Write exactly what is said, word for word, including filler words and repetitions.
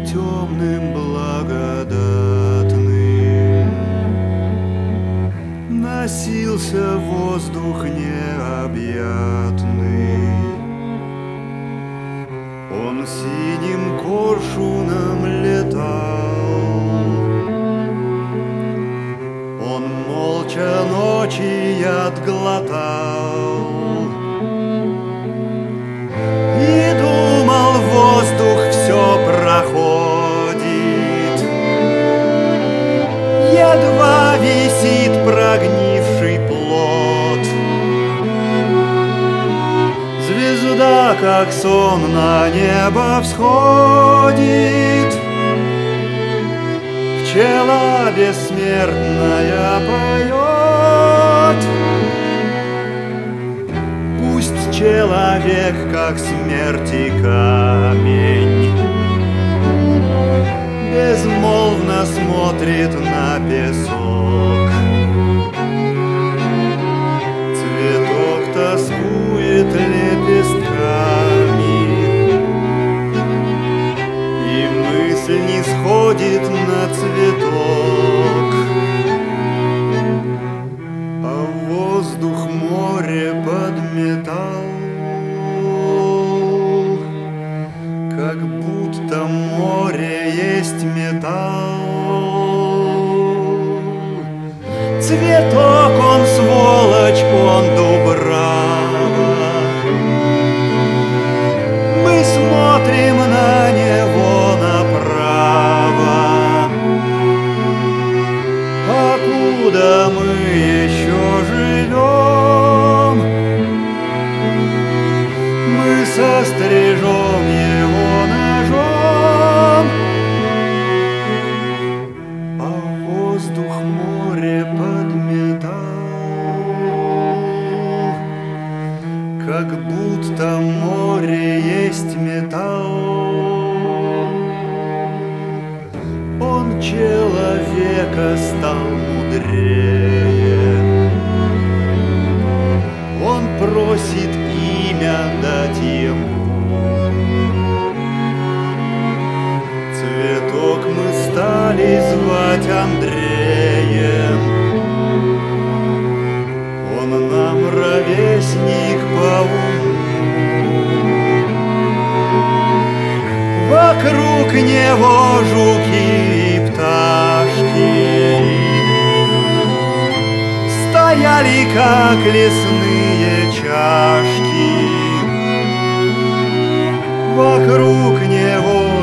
темным благодатным носился воздух необъятный. Он синим коршуном летал, он молча ночи отглотал и думал, воздух все проходит, едва висит прогнивший плод. Звезда, как сон, на небо всходит, пчела бессмертная поет. Пусть человек, как смерти камень, безмолвно смотрит на песок. Цветок тоскует лепестками, и мысль не сходит на цветок. А воздух море подметал, как будто море есть металл. Цветок он сволочь, он дубрава, мы смотрим на него направо. Покуда мы еще живем, мы сострижем его ножом. А воздух море подметал, как будто море есть металл. Он человека стал мудрее, он просит имя дать ему. Цветок мы стали звать Андреем, он нам ровесник по уму. Вокруг него жуки и пташки стояли, как лесные чашки. Вокруг него